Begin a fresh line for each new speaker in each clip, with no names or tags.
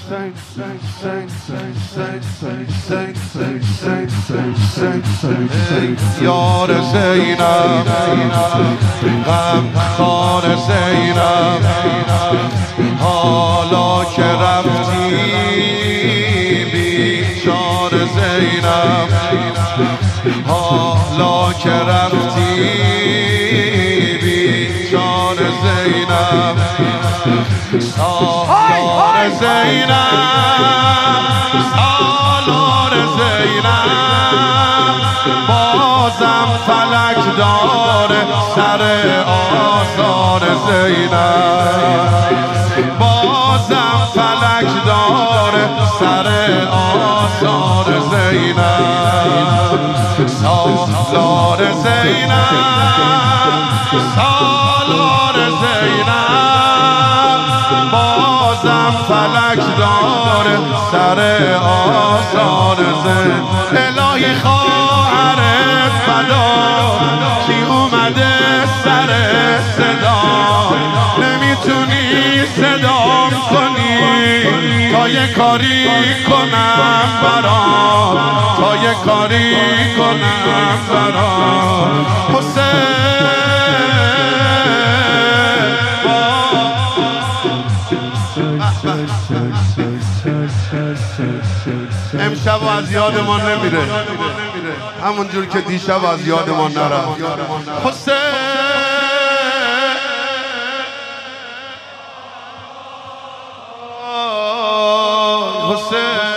یار زینب غم خار زینب حالا که رفتی بیچار زینب حالا که رفتی بیچار زینب سالار زینب سالار زینب بازم فلک داره سر آثار زینب بازم فلک داره سر آثار زینب سالار زینب سالار زینب بازم فلک داره سر آثار زینب الهی خواهر فدا کی اومده سر صدا نمیتونی صدام کنی تا یه کاری کنم برات تا یه کاری کنم برات حسین امشب از یادمان نمیره همونجور که دیشب از یادمان نرفت حسین حسین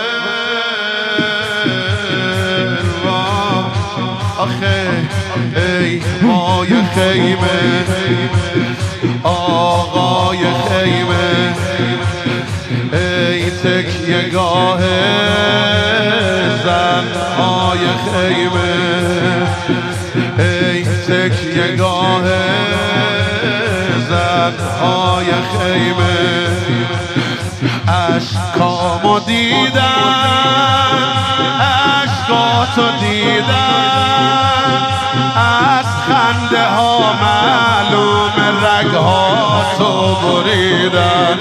آخه ای مای خیمه آقای خیمه ای تکیه گاه زنهای خیمه ای تکیه گاه زنهای خیمه عشقامو دیدن عشقاتو دیدن از خنده ها معلوم رگهاتو بریدن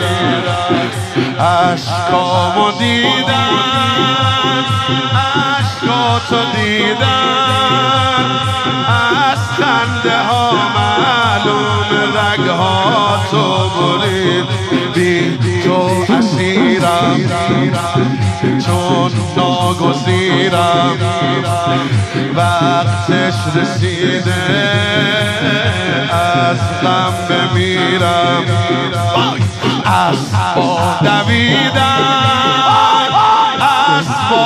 عشقامو دیدن عشقاتو دیدن از خنده ها معلوم رگهاتو برید بی تو اسیرم چون ناگزیرم وقتش رسیده از غم بمیرم اسبا دویدن اسبا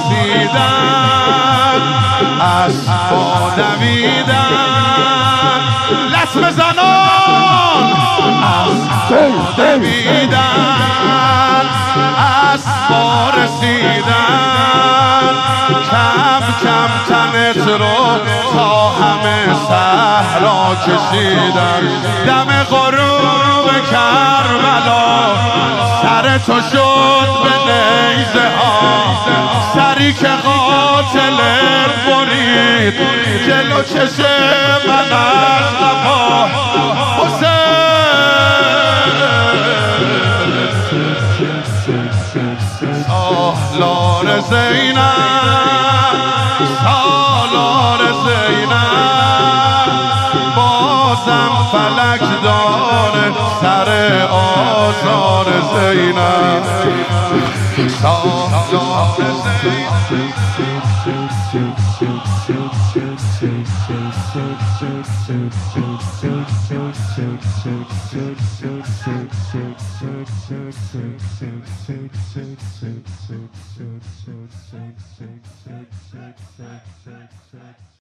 رسیدن اسبا دویدن لطمه زنان اسبا دویدن اسبا رسیدن کم کم تنت رو تا همه صحرا کشیدن دم غروب کربلا سر تو شد به نیزه ها سری که قاتل برید جلو چشم من از قفا سالار زینب سالار زینب بازم فلک داره سر آثار زینب سالار زینب